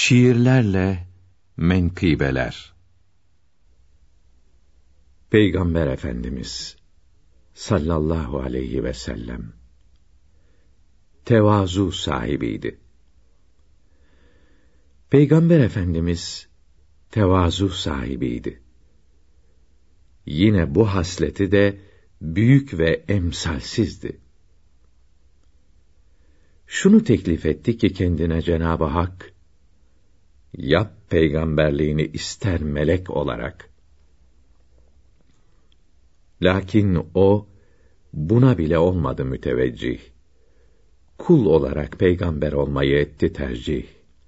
Şiirlerle menkıbeler. Peygamber Efendimiz sallallahu aleyhi ve sellem tevazu sahibiydi. Peygamber Efendimiz tevazu sahibiydi. Yine bu hasleti de büyük ve emsalsizdi. Şunu teklif etti ki kendine Cenab-ı Hak, yap peygamberliğini ister melek olarak. Lakin o, buna bile olmadı müteveccih. Kul olarak peygamber olmayı etti tercih.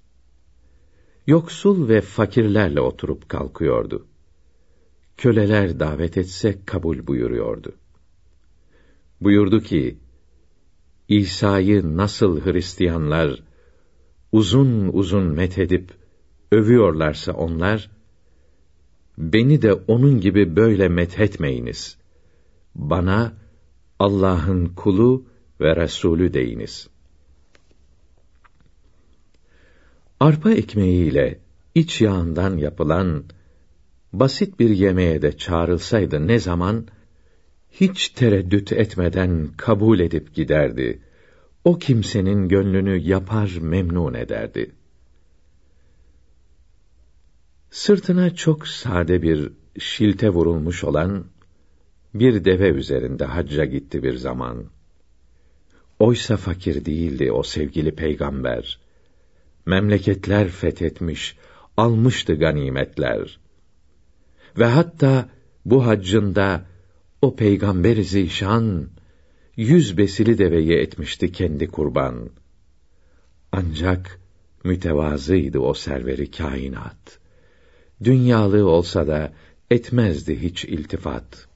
Yoksul ve fakirlerle oturup kalkıyordu. Köleler davet etse kabul buyuruyordu. Buyurdu ki, İsa'yı nasıl Hristiyanlar uzun uzun methedip övüyorlarsa onlar, beni de onun gibi böyle methetmeyiniz. Bana Allah'ın kulu ve Resulü deyiniz. Arpa ekmeğiyle iç yağından yapılan basit bir yemeğe de çağrılsaydı ne zaman, hiç tereddüt etmeden kabul edip giderdi. O kimsenin gönlünü yapar memnun ederdi. Sırtına çok sade bir şilte vurulmuş olan bir deve üzerinde hacca gitti bir zaman. Oysa fakir değildi o sevgili peygamber. Memleketler fethetmiş, almıştı ganimetler. Ve hatta bu haccında o peygamber-i zişan 100 besili deveyi etmişti kendi kurban. Ancak mütevazıydı o serveri kainat. Dünyalı olsa da etmezdi hiç iltifat.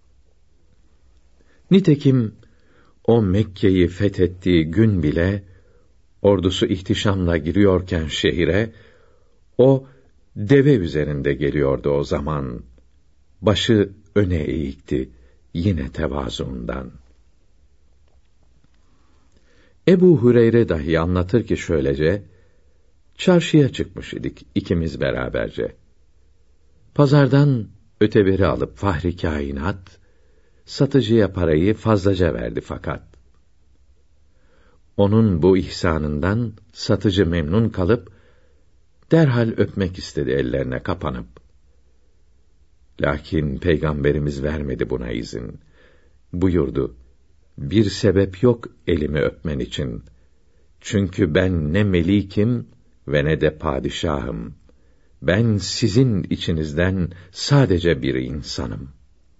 Nitekim o Mekke'yi fethettiği gün bile, ordusu ihtişamla giriyorken şehire, o deve üzerinde geliyordu o zaman. Başı öne eğikti, yine tevazuundan. Ebu Hureyre dahi anlatır ki şöylece, çarşıya çıkmış idik ikimiz beraberce. Pazardan öteberi alıp fahri kainat, satıcıya parayı fazlaca verdi fakat. Onun bu ihsanından satıcı memnun kalıp, derhal öpmek istedi ellerine kapanıp. Lakin Peygamberimiz vermedi buna izin. Buyurdu, bir sebep yok elimi öpmen için. Çünkü ben ne melikim ve ne de padişahım. Ben sizin içinizden sadece bir insanım.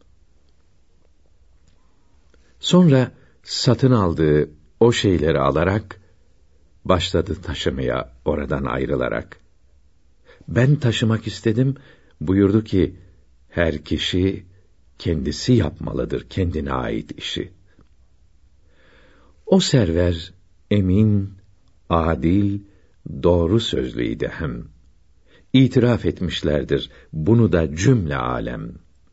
Sonra satın aldığı o şeyleri alarak, başladı taşımaya oradan ayrılarak. Ben taşımak istedim, buyurdu ki, her kişi kendisi yapmalıdır kendine ait işi. O server, emin, adil, doğru sözlüydi hem. İtiraf etmişlerdir bunu da cümle alem.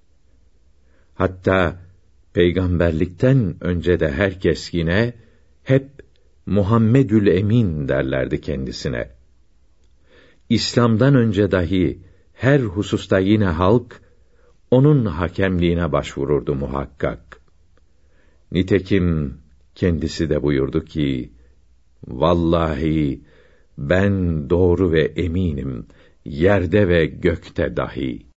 Hatta peygamberlikten önce de herkes yine hep Muhammedül Emin derlerdi kendisine. İslam'dan önce dahi her hususta yine halk onun hakemliğine başvururdu muhakkak. Nitekim kendisi de buyurdu ki, vallahi ben doğru ve eminim, yerde ve gökte dahi.